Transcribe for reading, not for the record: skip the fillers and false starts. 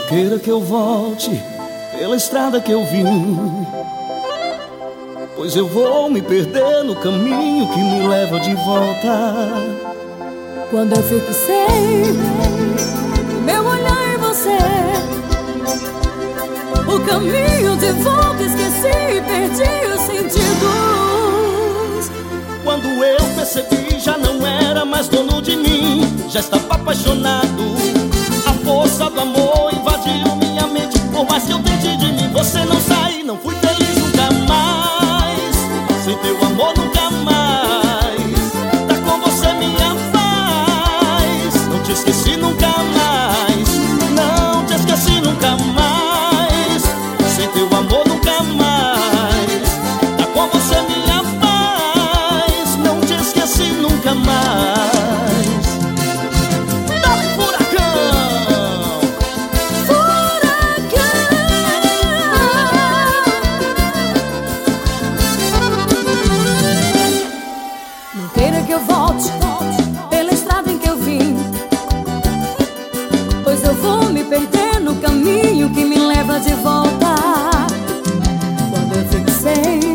queira que eu volte pela estrada que eu vim, pois eu vou me perder no caminho que me leva de volta. Quando eu fixei meu olhar em você, o caminho de volta esqueci e perdi os sentidos. Quando eu percebi, já não era mais dono de mim, já estava apaixonado. A força do amor invadiu minha mente. Por mais que eu tente de mim, você não sai. Não fui feliz nunca mais, sem teu amor nunca mais. Tá com você minha paz. Não te esqueci nunca mais, não te esqueci nunca mais. Sem teu amor nunca mais. Tá com você minha paz. Não te esqueci nunca mais. Não queira que eu volte pela estrada em que eu vim, pois eu vou me perder no caminho que me leva de volta. Quando eu fixei